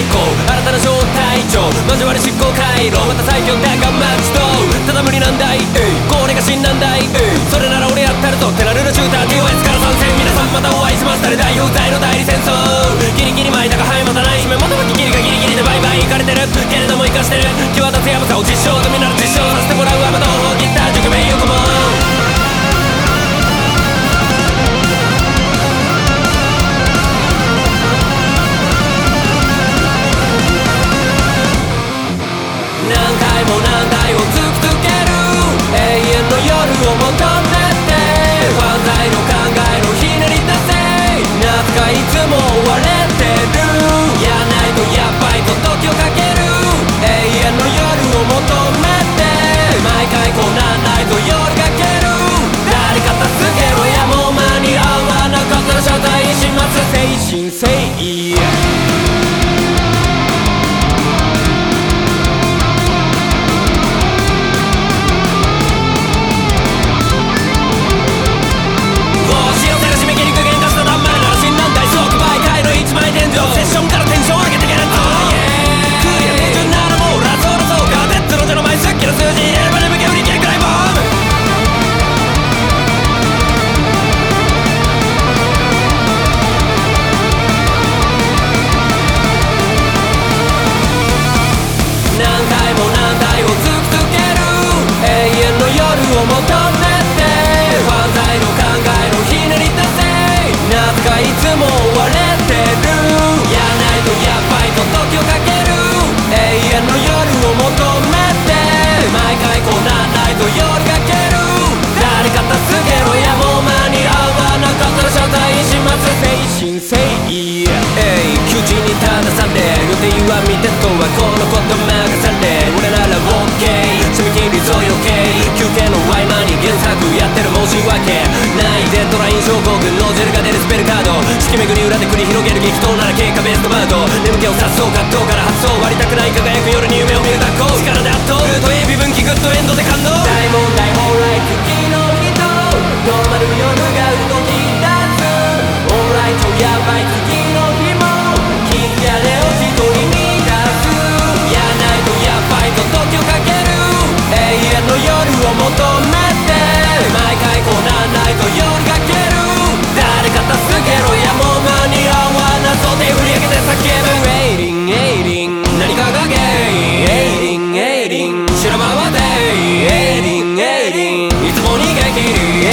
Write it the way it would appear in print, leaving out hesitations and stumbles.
行新たな招待状交わる執行回路また最強だが待ちとただ無理なんだいこれが真なんだいそれなら俺やったるぞ手なるなシューター TOS から参戦皆さんまたお会いします誰代表在の代理戦争ギリギリ巻いたがはいまたない締めまた巻きギリがギリギリでバイバイいかれてるけれども生かしてる際立つヤバさを実証とみなる実証させてもらうアマトを切った熟名よくも何回も何回を突きつける永遠の夜を求めて犯罪の考えのひねり出せ夏がいつも追われてるやらないとやばいと時をかける永遠の夜を求めて毎回こうなんないと夜がける誰か助けろやもう間に合わなかったら謝罪します誠心誠意求めて犯罪の考えのひねり出せ夏がいつも追われてるやらないとやばいと時をかける永遠の夜を求めて毎回こうなんないと夜がける誰か助けろやもう間に合わなかったら謝罪します誠心誠意求人に正され予定は見てとはこのこと任され俺なら OK 締め切りぞ余計休憩の合間に原作やってる申し訳ないデッドライン症候群ノーゼルが出るスペルカード四季巡り裏で繰り広げる激闘なら経過ベストバウト眠気を察そう葛藤から発想割りたくない輝く夜に夢を見る学校力で圧倒ルート A 微分岐グッドエンドで感動大問題本来月の人ノーマル夜が動き出すオーライトやばい次の日も気づかれを一人に出すやらないとやばいと時をかける永遠の夜を求めて毎回こうなんないと夜がける誰か助けろやもう間に合わなそう手振り上げて叫ぶエイリンエイリン何かがゲイエイリンエイリン修羅場はデイエイリンエイリンいつも逃げ切り